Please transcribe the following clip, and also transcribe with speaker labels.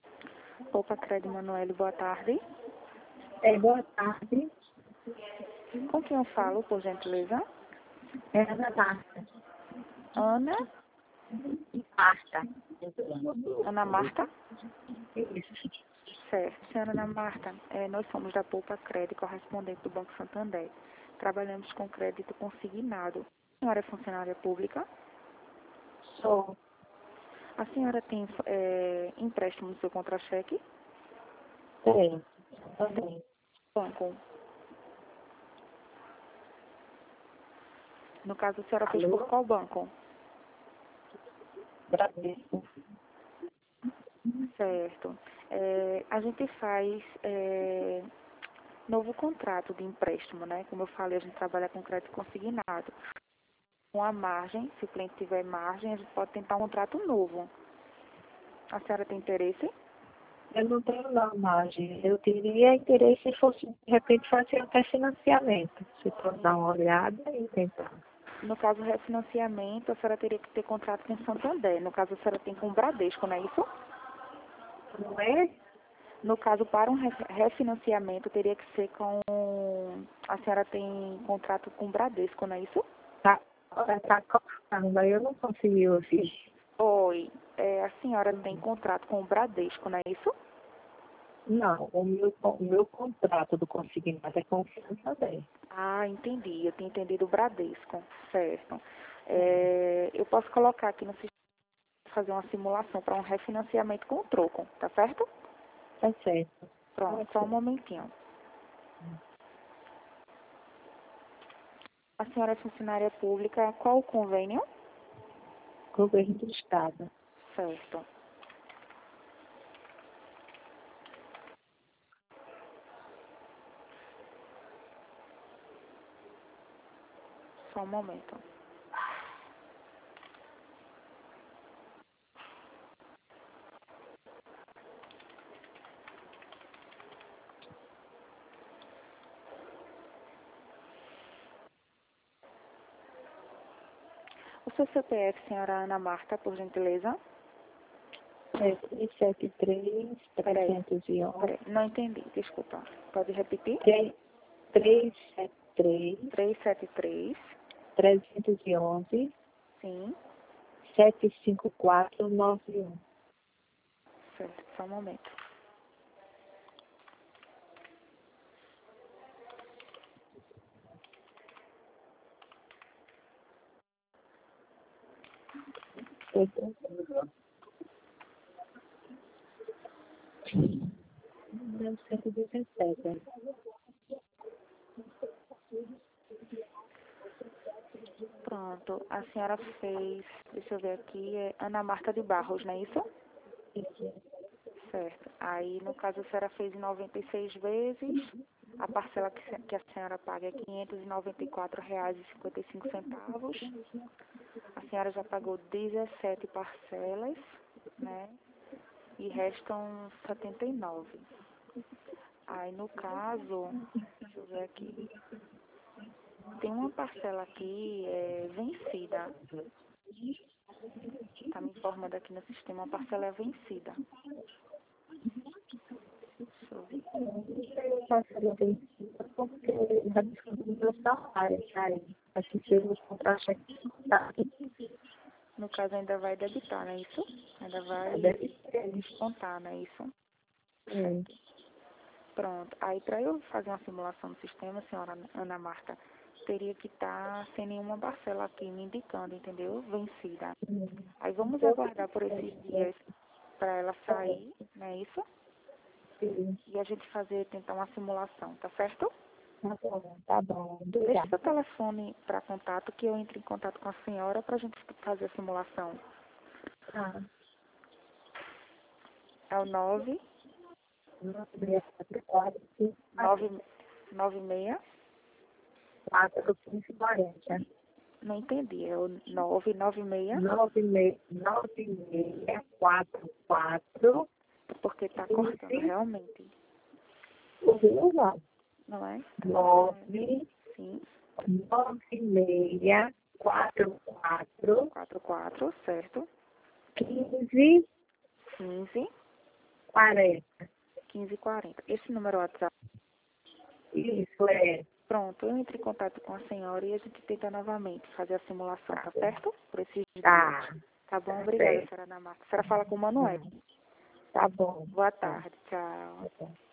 Speaker 1: Opa, Credo Manoel, boa tarde.
Speaker 2: Boa tarde.
Speaker 1: Com quem eu falo, por gentileza?
Speaker 2: É Ana Marta.
Speaker 1: Ana?
Speaker 2: Marta.
Speaker 1: Ana Marta?
Speaker 2: Isso.
Speaker 1: Certo. Senhora Ana Marta, nós somos da Poupa Crédito, correspondente do Banco Santander. Trabalhamos com crédito consignado. A senhora é funcionária pública?
Speaker 2: Sou.
Speaker 1: A senhora tem empréstimo no seu contra-cheque?
Speaker 2: Tenho. Também.
Speaker 1: Banco. No caso, a senhora fez
Speaker 2: Alô?
Speaker 1: por qual banco?
Speaker 2: Bradesco.
Speaker 1: Certo. A gente faz novo contrato de empréstimo, né? Como eu falei, a gente trabalha com crédito consignado. Com a margem, se o cliente tiver margem, a gente pode tentar um contrato novo. A senhora tem interesse?
Speaker 2: Eu não tenho não margem. Eu teria interesse se fosse, de repente, fazer até financiamento. Se for dar uma olhada e tentar.
Speaker 1: No caso, refinanciamento, a senhora teria que ter contrato com o Santander. No caso, a senhora tem com o Bradesco, não é isso?
Speaker 2: Não é?
Speaker 1: No caso, para um refinanciamento, teria que ser com... A senhora tem contrato com o Bradesco, não é isso?
Speaker 2: Tá cortando, aí eu não consegui ouvir.
Speaker 1: Oi, a senhora tem contrato com o Bradesco, não é isso?
Speaker 2: Não, o meu contrato do consignado é com o Santander.
Speaker 1: Ah, entendi. Eu tinha entendido o Bradesco. Certo. Eu posso colocar aqui no sistema, fazer uma simulação para um refinanciamento com troco, tá certo?
Speaker 2: Tá certo.
Speaker 1: Pronto, só um momentinho. A senhora é funcionária pública, qual o convênio?
Speaker 2: Governo do Estado.
Speaker 1: Certo. Só um momento. O seu CPF, senhora Ana Marta, por gentileza?
Speaker 2: 373,
Speaker 1: Peraí,
Speaker 2: 311.
Speaker 1: não entendi, desculpa. Pode repetir?
Speaker 2: 373,
Speaker 1: 373,
Speaker 2: 311,
Speaker 1: sim.
Speaker 2: 75491.
Speaker 1: Certo, só um momento.
Speaker 2: Não, 117.
Speaker 1: Pronto, a senhora fez, deixa eu ver aqui, é Ana Marta de Barros, não é isso? Certo. Aí, no caso, a senhora fez em 96 vezes, a parcela que a senhora paga é R$ 594,55. A senhora já pagou 17 parcelas, né? E restam 79. Aí, no caso, deixa eu ver aqui, tem uma parcela aqui vencida. Está me informando aqui no sistema, a parcela é vencida. Deixa eu ver.
Speaker 2: Eu faço a vencida porque já descobri meu salário, sabe? Acho que eu vou comprar cheque.
Speaker 1: No caso, ainda vai debitar, não é isso? Ainda vai descontar, não é isso? Certo. Pronto. Aí, para eu fazer uma simulação no sistema, senhora Ana Marta, teria que estar sem nenhuma parcela aqui me indicando, entendeu? Vencida. Aí, vamos aguardar por esses dias para ela sair, não é isso? E a gente tentar uma simulação, tá certo?
Speaker 2: Tá bom.
Speaker 1: Deixa
Speaker 2: Obrigada.
Speaker 1: seu telefone para contato, que eu entre em contato com a senhora para a gente fazer a simulação.
Speaker 2: Tá.
Speaker 1: É o 9
Speaker 2: 4,
Speaker 1: 96.
Speaker 2: 4, 15, 40.
Speaker 1: Não entendi. É o 996,
Speaker 2: 9644,
Speaker 1: porque está cortando realmente.
Speaker 2: ouviu não?
Speaker 1: Não é?
Speaker 2: 9,
Speaker 1: Sim.
Speaker 2: 9644,
Speaker 1: 44, certo.
Speaker 2: 15,
Speaker 1: 15,
Speaker 2: 15h40.
Speaker 1: 15h40. Esse número é o WhatsApp?
Speaker 2: Isso, é.
Speaker 1: Pronto, eu entro em contato com a senhora e a gente tenta novamente fazer a simulação, tá certo? Por esses dias.
Speaker 2: Tá.
Speaker 1: Tá bom,
Speaker 2: Tá
Speaker 1: obrigada,
Speaker 2: certo.
Speaker 1: senhora Ana Marta. A senhora fala com o Manuel.
Speaker 2: Tá bom.
Speaker 1: Boa tarde, tchau.
Speaker 2: Tá bom.